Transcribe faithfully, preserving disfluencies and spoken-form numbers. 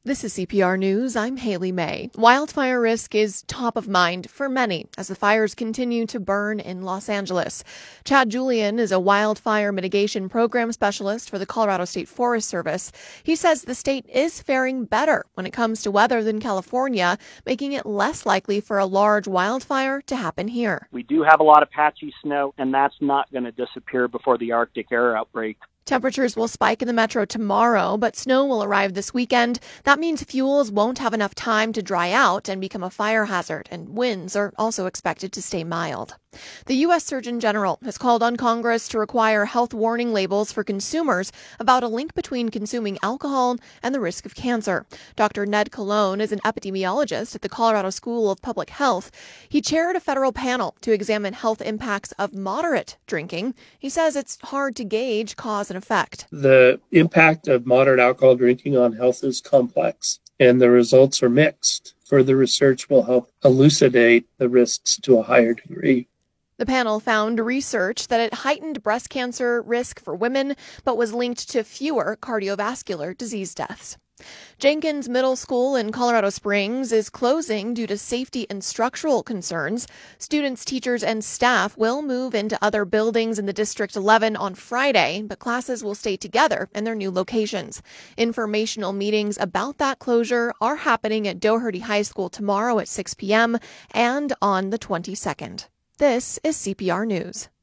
This is C P R News. I'm Haley May. Wildfire risk is top of mind for many as the fires continue to burn in Los Angeles. Chad Julian is a wildfire mitigation program specialist for the Colorado State Forest Service. He says the state is faring better when it comes to weather than California, making it less likely for a large wildfire to happen here. We do have a lot of patchy snow, and that's not going to disappear before the Arctic air outbreak. Temperatures will spike in the metro tomorrow, but snow will arrive this weekend. That means fuels won't have enough time to dry out and become a fire hazard, and winds are also expected to stay mild. The U S Surgeon General has called on Congress to require health warning labels for consumers about a link between consuming alcohol and the risk of cancer. Doctor Ned Colon is an epidemiologist at the Colorado School of Public Health. He chaired a federal panel to examine health impacts of moderate drinking. He says it's hard to gauge cause and effect. The impact of moderate alcohol drinking on health is complex, and the results are mixed. Further research will help elucidate the risks to a higher degree. The panel found research that it heightened breast cancer risk for women, but was linked to fewer cardiovascular disease deaths. Jenkins Middle School in Colorado Springs is closing due to safety and structural concerns. Students, teachers, and staff will move into other buildings in the District eleven on Friday, but classes will stay together in their new locations. Informational meetings about that closure are happening at Doherty High School tomorrow at six p.m. and on the twenty-second. This is C P R News.